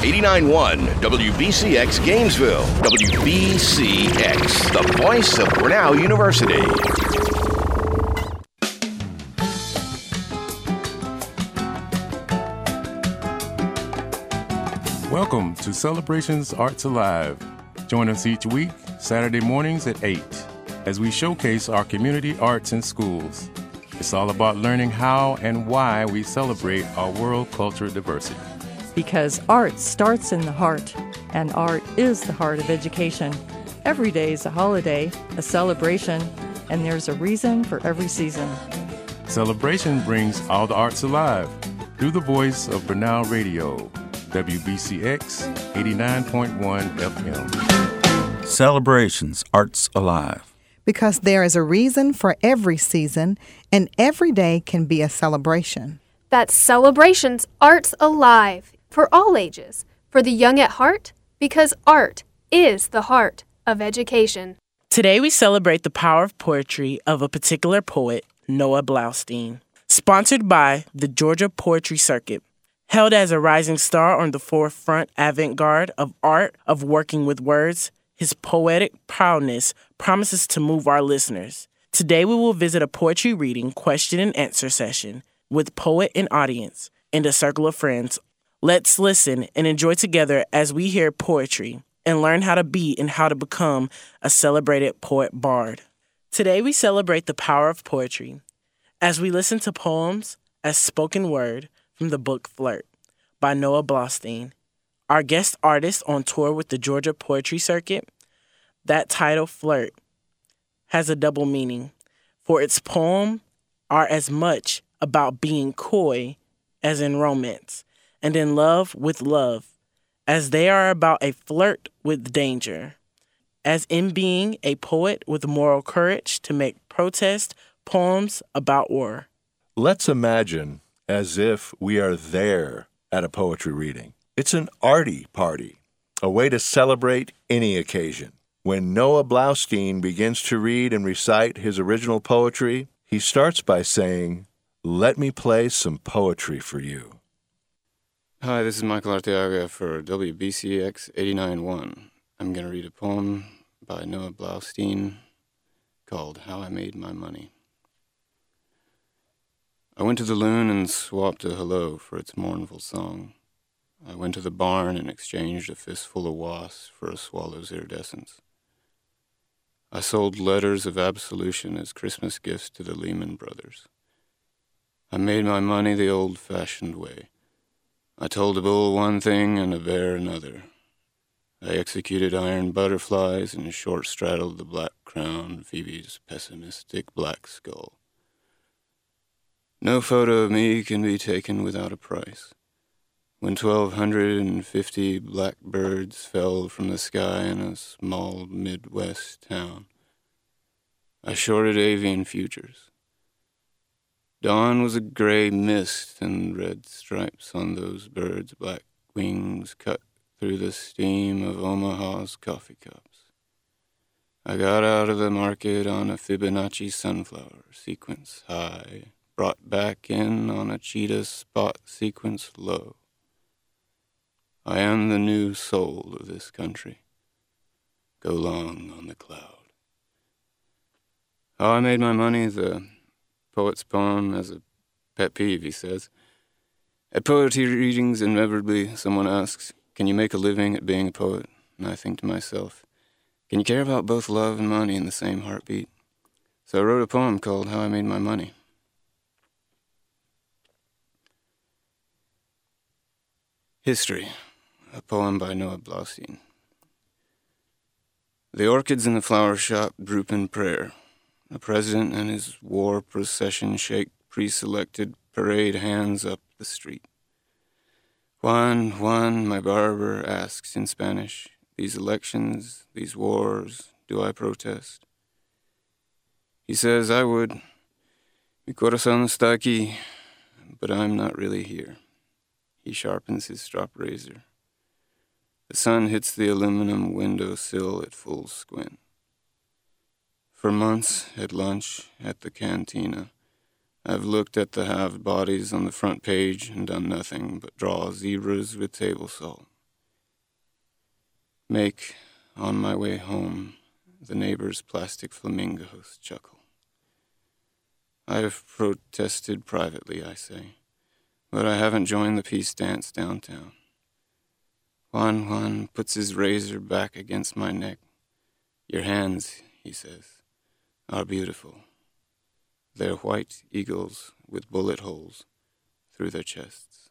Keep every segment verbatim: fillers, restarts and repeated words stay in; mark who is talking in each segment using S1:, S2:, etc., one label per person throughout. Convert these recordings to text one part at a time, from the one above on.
S1: eighty-nine point one W B C X Gainesville. W B C X, the voice of Grinnell University.
S2: Welcome to Celebrations Arts Alive. Join us each week, Saturday mornings at eight, as we showcase our community arts in schools. It's all about learning how and why we celebrate our world culture diversity.
S3: Because art starts in the heart, and art is the heart of education. Every day is a holiday, a celebration, and there's a reason for every season.
S2: Celebration brings all the arts alive through the voice of Grinnell Radio, W B C X eighty-nine point one F M.
S4: Celebrations, Arts Alive.
S5: Because there is a reason for every season, and every day can be a celebration.
S6: That's Celebrations, Arts Alive. For all ages, for the young at heart, because art is the heart of education.
S7: Today we celebrate the power of poetry of a particular poet, Noah Blaustein. Sponsored by the Georgia Poetry Circuit. Held as a rising star on the forefront avant-garde of art of working with words, his poetic proudness promises to move our listeners. Today we will visit a poetry reading question and answer session with poet and audience and a circle of friends. Let's listen and enjoy together as we hear poetry and learn how to be and how to become a celebrated poet bard. Today we celebrate the power of poetry as we listen to poems as spoken word from the book Flirt by Noah Blaustein. Our guest artist on tour with the Georgia Poetry Circuit, that title Flirt has a double meaning, for its poems are as much about being coy as in romance, and in love with love, as they are about a flirt with danger, as in being a poet with moral courage to make protest poems about war.
S8: Let's imagine as if we are there at a poetry reading. It's an arty party, a way to celebrate any occasion. When Noah Blaustein begins to read and recite his original poetry, he starts by saying, "Let me play some poetry for you."
S9: Hi, this is Michael Arteaga for W B C X eighty-nine point one. I'm going to read a poem by Noah Blaustein called How I Made My Money. I went to the loon and swapped a hello for its mournful song. I went to the barn and exchanged a fistful of wasps for a swallow's iridescence. I sold letters of absolution as Christmas gifts to the Lehman Brothers. I made my money the old-fashioned way. I told a bull one thing and a bear another. I executed iron butterflies and short-straddled the black crown of Phoebe's pessimistic black skull. No photo of me can be taken without a price. When twelve hundred fifty blackbirds fell from the sky in a small Midwest town, I shorted avian futures. Dawn was a gray mist, and red stripes on those birds' black wings cut through the steam of Omaha's coffee cups. I got out of the market on a Fibonacci sunflower sequence high, brought back in on a cheetah spot sequence low. I am the new soul of this country. Go long on the cloud. How I made my money, the poet's poem as a pet peeve, he says. At poetry readings, inevitably someone asks, can you make a living at being a poet? And I think to myself, can you care about both love and money in the same heartbeat? So I wrote a poem called How I Made My Money. History, a poem by Noah Blaustein. The orchids in the flower shop droop in prayer. The president and his war procession shake pre-selected parade hands up the street. Juan, Juan, my barber, asks in Spanish, these elections, these wars, do I protest? He says, I would. Mi corazón está aquí, but I'm not really here. He sharpens his strop razor. The sun hits the aluminum windowsill at full squint. For months, at lunch, at the cantina, I've looked at the halved bodies on the front page and done nothing but draw zebras with table salt. make, on my way home, the neighbor's plastic flamingos chuckle. I have protested privately, I say, but I haven't joined the peace dance downtown. Juan Juan puts his razor back against my neck. Your hands, he says, are beautiful. They're white eagles with bullet holes through their chests.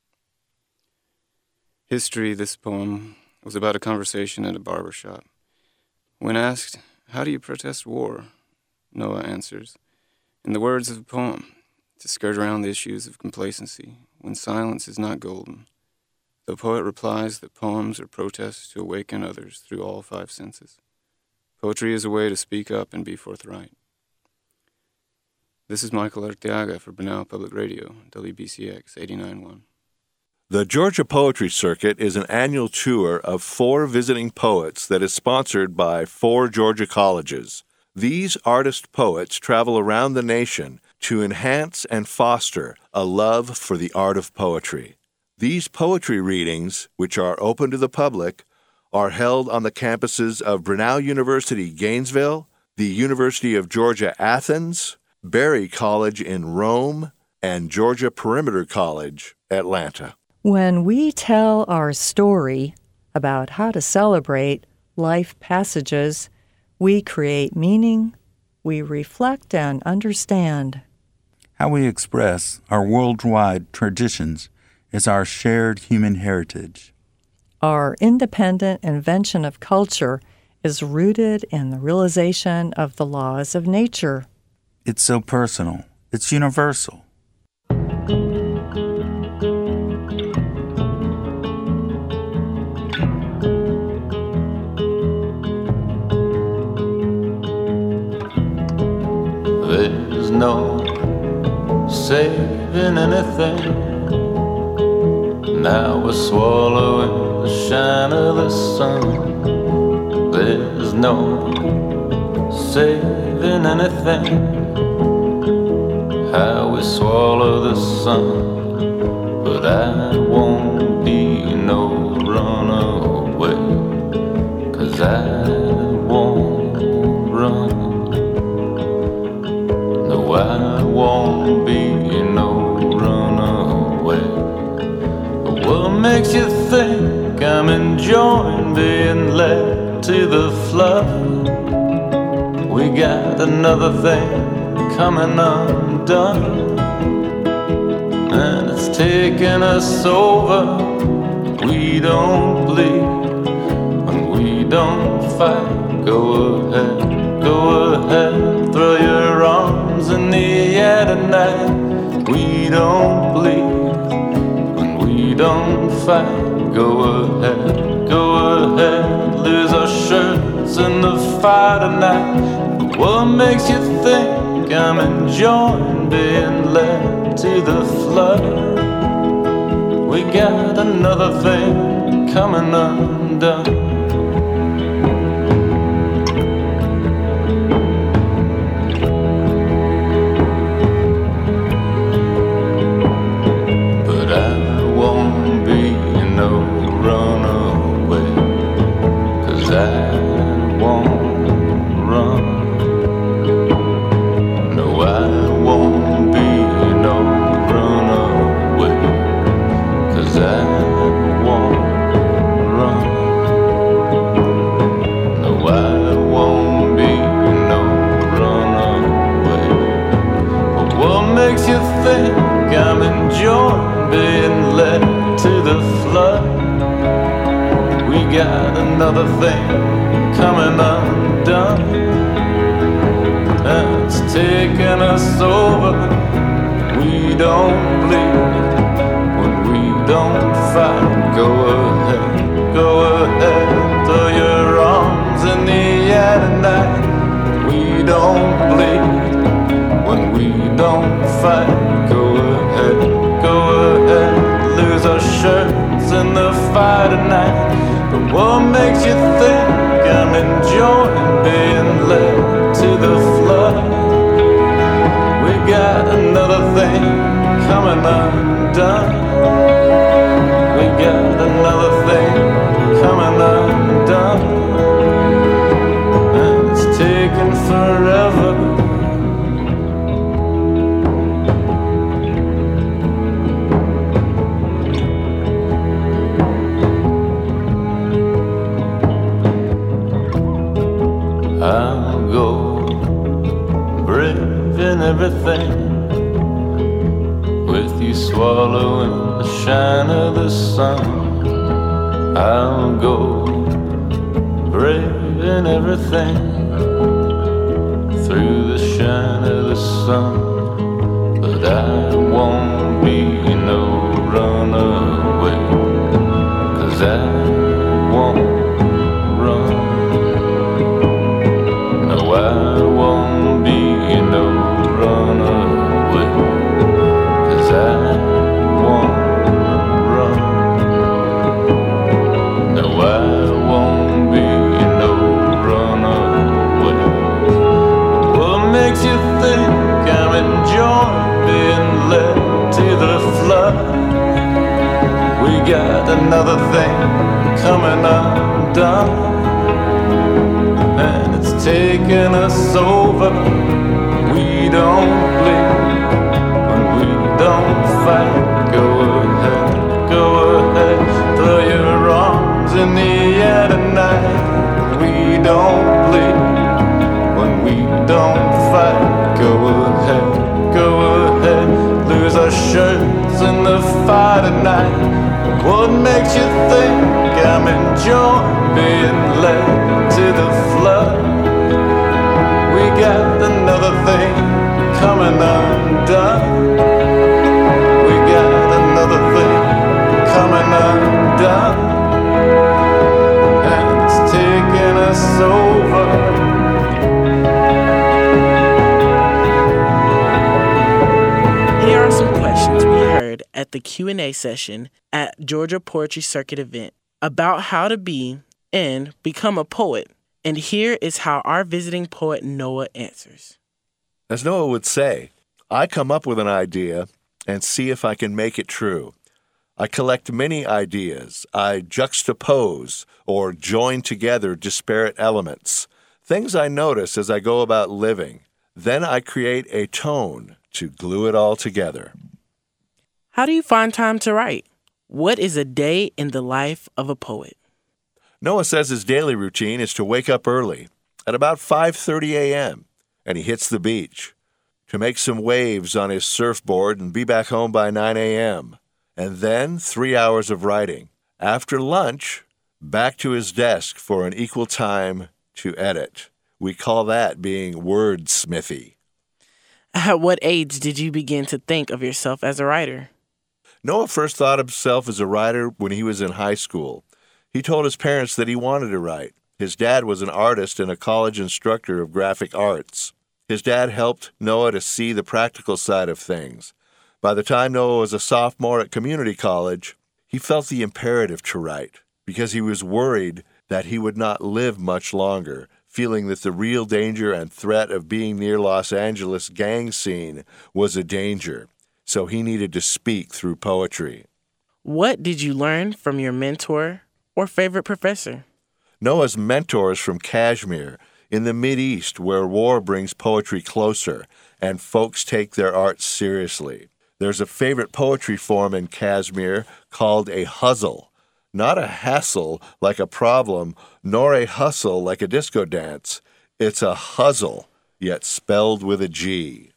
S9: History, this poem, was about a conversation at a barber shop. When asked, how do you protest war? Noah answers, in the words of the poem, to skirt around the issues of complacency when silence is not golden. The poet replies that poems are protests to awaken others through all five senses. Poetry is a way to speak up and be forthright. This is Michael Arteaga for Brenau Public Radio, W B C X eighty-nine point one.
S8: The Georgia Poetry Circuit is an annual tour of four visiting poets that is sponsored by four Georgia colleges. These artist poets travel around the nation to enhance and foster a love for the art of poetry. These poetry readings, which are open to the public, are held on the campuses of Brenau University, Gainesville, the University of Georgia, Athens, Berry College in Rome, and Georgia Perimeter College, Atlanta.
S3: When we tell our story about how to celebrate life passages, we create meaning, we reflect and understand.
S4: How we express our worldwide traditions is our shared human heritage.
S3: Our independent invention of culture is rooted in the realization of the laws of nature.
S4: It's so personal. It's universal.
S10: There's no saving anything. Now we're swallowing the shine of the sun. There's no saving anything. How we swallow the sun. But I won't be no runaway, 'cause I won't run. No, I won't be no runaway. What makes you think I'm enjoying being led to the flood? We got another thing coming undone, and it's taking us over. We don't bleed and we don't fight. Go ahead, go ahead, throw your arms in the air tonight. We don't bleed, we don't fight. Go ahead, go ahead, lose our shirts in the fire tonight. What makes you think I'm enjoying being led to the flood? We got another thing coming undone. Got another thing coming undone, and it's taking us over. We don't bleed when we don't fight. Go ahead, go ahead, throw your arms in the air tonight. We don't bleed when we don't fight. Go ahead, go ahead, lose our shirts in the fire tonight. But what makes you think I'm enjoying being led to the flood? We got another thing coming undone. We got another thing coming undone. of the sun, I'll go braving everything through the shine of the sun, but I won't be no runaway, 'cause I won't run. No, I won't be no runaway, 'cause I won't run. No, I won't be no runaway. What makes you think I'm enjoying being led to the flood? We got another thing coming undone, and it's taking us over. We don't bleed when we don't fight. Go ahead, go ahead, throw your arms in the air tonight. We don't bleed when we don't fight. Go ahead, go ahead, lose our shirts in the fire tonight. What makes you think I'm enjoying being led to the flood? We got another thing coming undone. We got another thing coming undone, and it's taking us over.
S7: Here are some questions we heard at the Q and A session at Georgia Poetry Circuit event about how to be and become a poet. And here is how our visiting poet Noah answers.
S8: As Noah would say, I come up with an idea and see if I can make it true. I collect many ideas. I juxtapose or join together disparate elements, things I notice as I go about living. Then I create a tone to glue it all together.
S7: How do you find time to write? What is a day in the life of a poet?
S8: Noah says his daily routine is to wake up early at about five thirty a.m. and he hits the beach to make some waves on his surfboard and be back home by nine a.m. And then three hours of writing. After lunch, back to his desk for an equal time to edit. We call that being wordsmithy.
S7: At what age did you begin to think of yourself as a writer?
S8: Noah first thought of himself as a writer when he was in high school. He told his parents that he wanted to write. His dad was an artist and a college instructor of graphic arts. His dad helped Noah to see the practical side of things. By the time Noah was a sophomore at community college, he felt the imperative to write because he was worried that he would not live much longer, feeling that the real danger and threat of being near Los Angeles gang scene was a danger. So he needed to speak through poetry.
S7: What did you learn from your mentor or favorite professor?
S8: Noah's mentor is from Kashmir, in the Mideast, where war brings poetry closer and folks take their art seriously. There's a favorite poetry form in Kashmir called a huzzle. Not a hassle like a problem, nor a hustle like a disco dance. It's a huzzle, yet spelled with a G.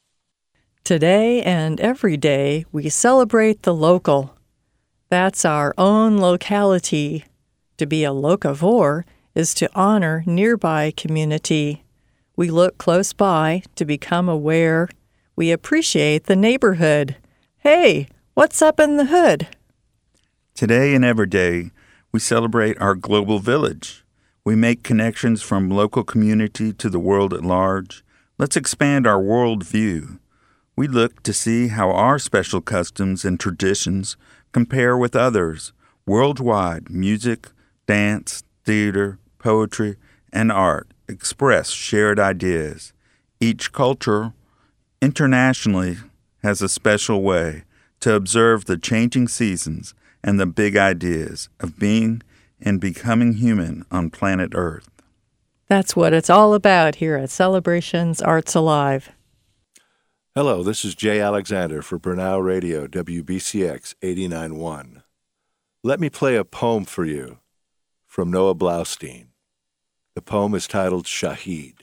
S3: Today and every day, we celebrate the local. That's our own locality. To be a locavore is to honor nearby community. We look close by to become aware. We appreciate the neighborhood. Hey, what's up in the hood?
S4: Today and every day, we celebrate our global village. We make connections from local community to the world at large. Let's expand our world view. We look to see how our special customs and traditions compare with others. Worldwide, music, dance, theater, poetry, and art express shared ideas. Each culture internationally has a special way to observe the changing seasons and the big ideas of being and becoming human on planet Earth.
S3: That's what it's all about here at Celebrations Arts Alive.
S8: Hello, this is Jay Alexander for Bernal Radio, W B C X eighty-nine point one. Let me play a poem for you from Noah Blaustein. The poem is titled Shahid.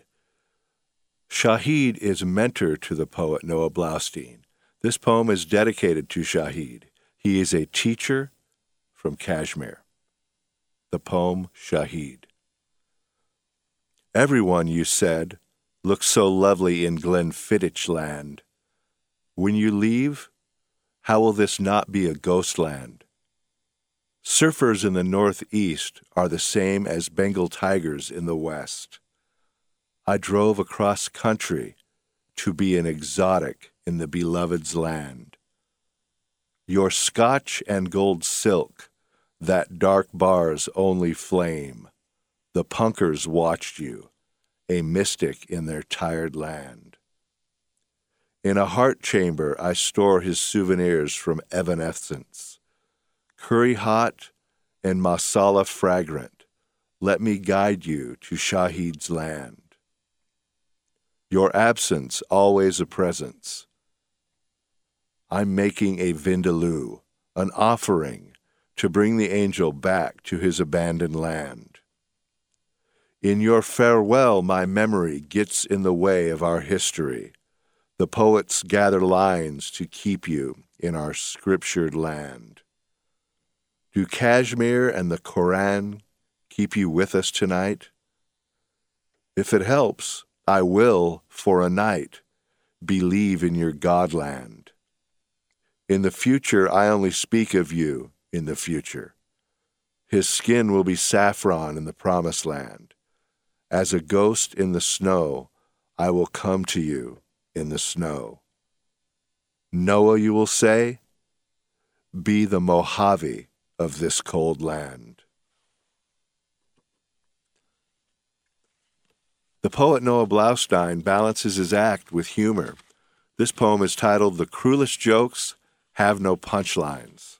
S8: Shahid is mentor to the poet Noah Blaustein. This poem is dedicated to Shahid. He is a teacher from Kashmir. The poem Shahid. Everyone, you said, looks so lovely in Glenfiddich land. When you leave, how will this not be a ghost land? Surfers in the northeast are the same as Bengal tigers in the west. I drove across country to be an exotic in the beloved's land. Your Scotch and gold silk, that dark bar's only flame, the punkers watched you, a mystic in their tired land. In a heart chamber I store his souvenirs from evanescence. Curry hot and masala fragrant, let me guide you to Shahid's land. Your absence always a presence. I'm making a vindaloo, an offering to bring the angel back to his abandoned land. In your farewell my memory gets in the way of our history. The poets gather lines to keep you in our scriptured land. Do Kashmir and the Koran keep you with us tonight? If it helps, I will, for a night, believe in your Godland. In the future, I only speak of you in the future. His skin will be saffron in the promised land. As a ghost in the snow, I will come to you in the snow. Noah, you will say, be the Mojave of this cold land. The poet Noah Blaustein balances his act with humor. This poem is titled The Cruelest Jokes Have No Punchlines.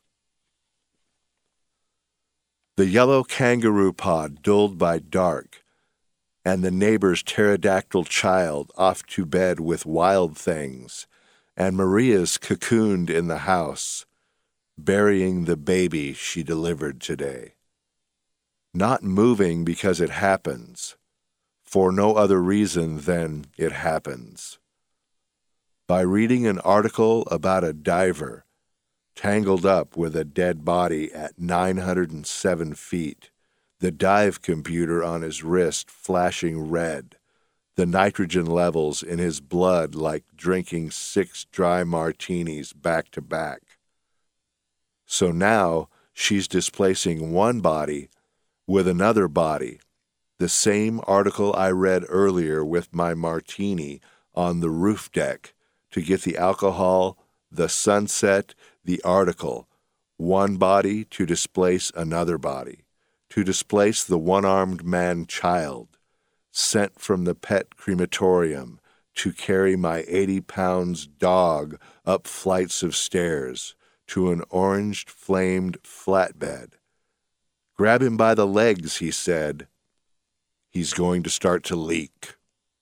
S8: The yellow kangaroo pod dulled by dark, and the neighbor's pterodactyl child off to bed with wild things, and Maria's cocooned in the house, burying the baby she delivered today. Not moving because it happens, for no other reason than it happens. By reading an article about a diver tangled up with a dead body at nine hundred seven feet, the dive computer on his wrist flashing red, the nitrogen levels in his blood like drinking six dry martinis back to back. So now she's displacing one body with another body, the same article I read earlier with my martini on the roof deck to get the alcohol, the sunset, the article, one body to displace another body, to displace the one-armed man child, sent from the pet crematorium to carry my eighty pounds dog up flights of stairs to an orange-flamed flatbed. Grab him by the legs, he said. He's going to start to leak.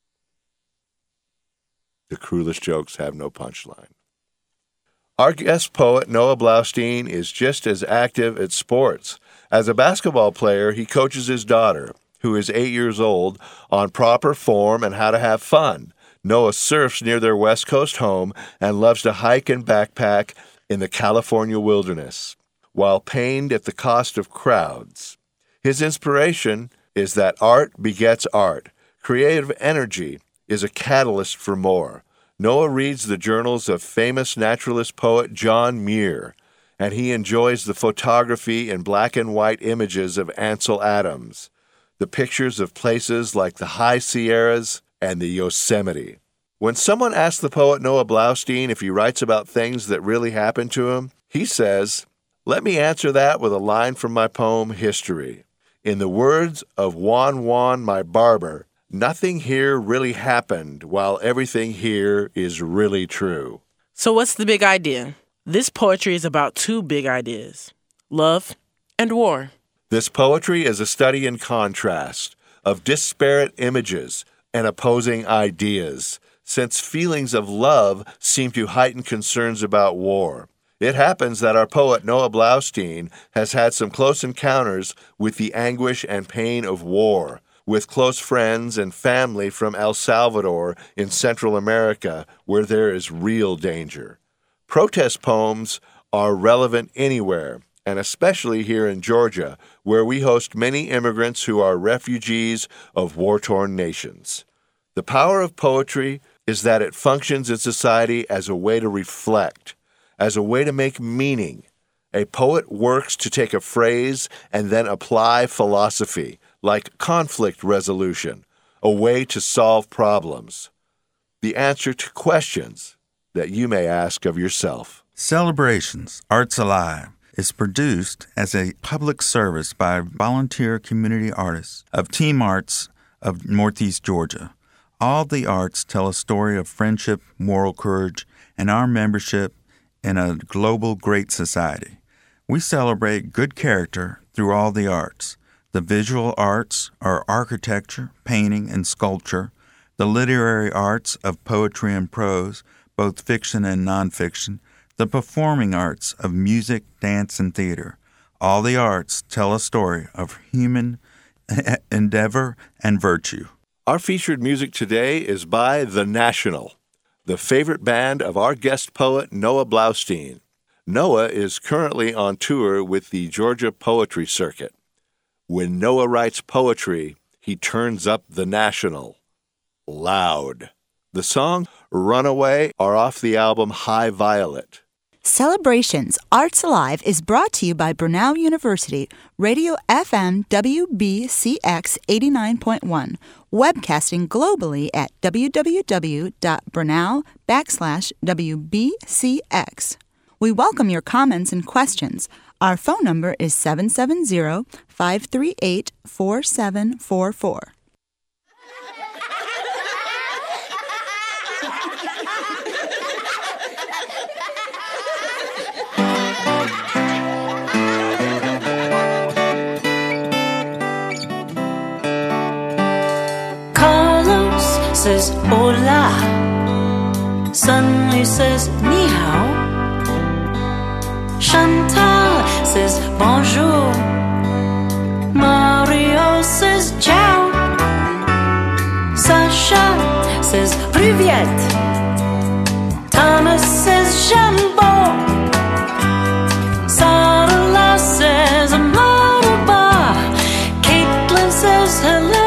S8: The cruelest jokes have no punchline. Our guest poet, Noah Blaustein, is just as active at sports. As a basketball player, he coaches his daughter, who is eight years old, on proper form and how to have fun. Noah surfs near their West Coast home and loves to hike and backpack in the California wilderness, while pained at the cost of crowds. His inspiration is that art begets art. Creative energy is a catalyst for more. Noah reads the journals of famous naturalist poet John Muir, and he enjoys the photography and black and white images of Ansel Adams, the pictures of places like the High Sierras and the Yosemite. When someone asks the poet Noah Blaustein if he writes about things that really happened to him, he says, "Let me answer that with a line from my poem, History. In the words of Juan Juan, my barber, nothing here really happened while everything here is really true."
S7: So what's the big idea? This poetry is about two big ideas, love and war.
S8: This poetry is a study in contrast of disparate images and opposing ideas, since feelings of love seem to heighten concerns about war. It happens that our poet Noah Blaustein has had some close encounters with the anguish and pain of war, with close friends and family from El Salvador in Central America, where there is real danger. Protest poems are relevant anywhere, and especially here in Georgia, where we host many immigrants who are refugees of war-torn nations. The power of poetry is that it functions in society as a way to reflect, as a way to make meaning. A poet works to take a phrase and then apply philosophy, like conflict resolution, a way to solve problems, the answer to questions that you may ask of yourself.
S4: Celebrations, Arts Alive, is produced as a public service by volunteer community artists of Team Arts of Northeast Georgia. All the arts tell a story of friendship, moral courage, and our membership in a global great society. We celebrate good character through all the arts. The visual arts are architecture, painting, and sculpture. The literary arts of poetry and prose, both fiction and nonfiction. The performing arts of music, dance, and theater. All the arts tell a story of human endeavor and virtue.
S8: Our featured music today is by The National, the favorite band of our guest poet, Noah Blaustein. Noah is currently on tour with the Georgia Poetry Circuit. When Noah writes poetry, he turns up The National loud. The song Runaway are off the album High Violet.
S11: Celebrations Arts Alive is brought to you by Brenau University, Radio F M W B C X eighty-nine point one, webcasting globally at www.brenau backslash WBCX. We welcome your comments and questions. Our phone number is seven seven zero, five three eight, four seven four four.
S12: Says hola, Sunny says ni hao, Chantal says bonjour, Mario says ciao, Sasha says привет, Thomas says jambon, Sarla says marhaba, Caitlin says hello.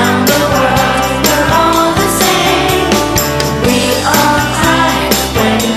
S12: When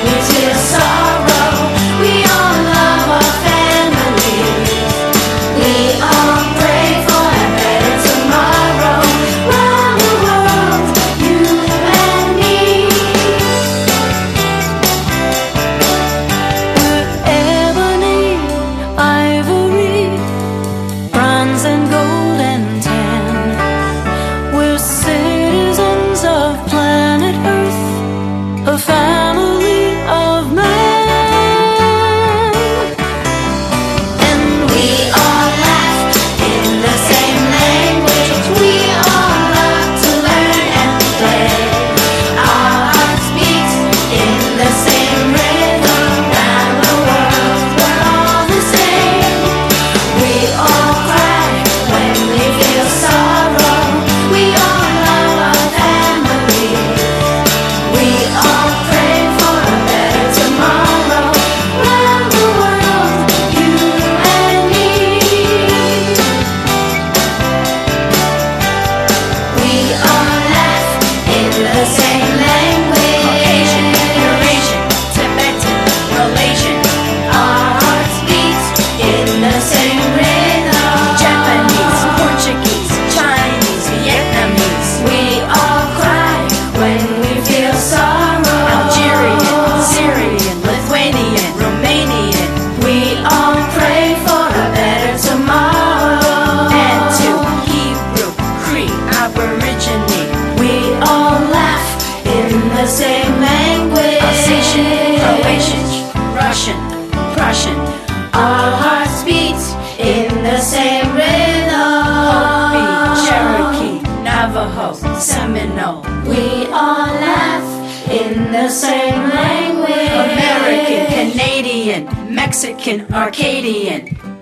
S12: the same language. Caucasian, Eurasian, Tibetan, Malaysian. Our hearts beat in the same rhythm. Japanese, Portuguese, Chinese, Vietnamese. We all cry when we feel sorrow. Algerian, Syrian, Lithuanian, Romanian. We all pray for a better tomorrow. And to Hebrew, Cree, Aborigine. We all laugh in the same language. Alsatian, Croatian, Russian, Prussian. Our hearts beat in the same rhythm. Hopi, Cherokee, Navajo, Seminole. We all laugh in the same language. American, Canadian, Mexican, Arcadian.